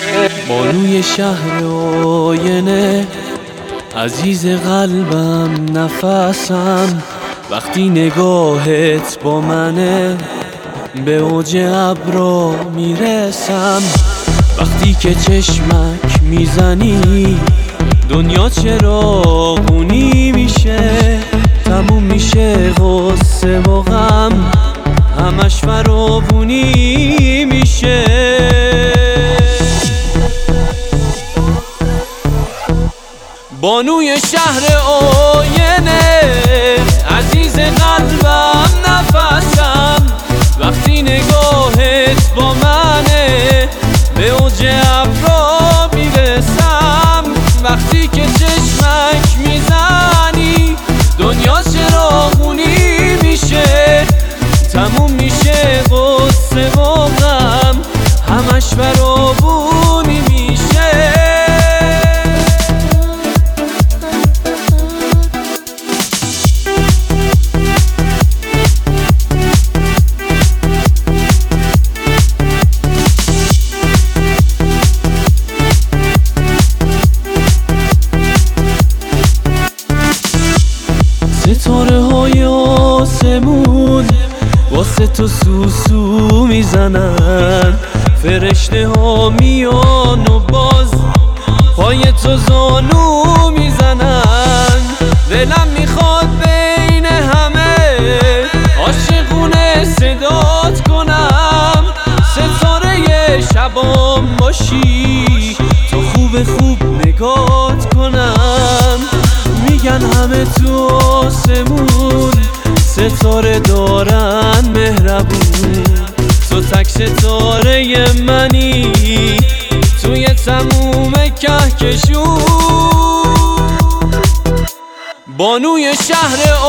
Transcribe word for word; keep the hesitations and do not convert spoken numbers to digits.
بانوی شهر آینه، عزیز قلبم نفسم، وقتی نگاهت با منه به اوج ابرا میرسم. وقتی که چشمک میزنی دنیا چراغونی میشه، تموم میشه غصه و غم، همش فراوونی میشه. بانوی شهر آینه، عزیز قلبم نفسم، وقتی نگاهت با منه به اوج ابرا میرسم. وقتی که چشمک میزنی دنیا چراغونی میشه، تموم میشه غصه و غم، همش فراوونی میشه. ستاره های آسمون واسه تو سوسو میزنن، فرشته ها میان و باز پای تو زانو میزنن. دلم میخواد بین همه عاشقونه صدات کنم، ستاره شبام باشی تو خوب خوب نگات کنم. میگن همه تو آسمون ستاره دارن مهربون، تو تک ستاره منی توی تموم کهکشون. بانوی شهر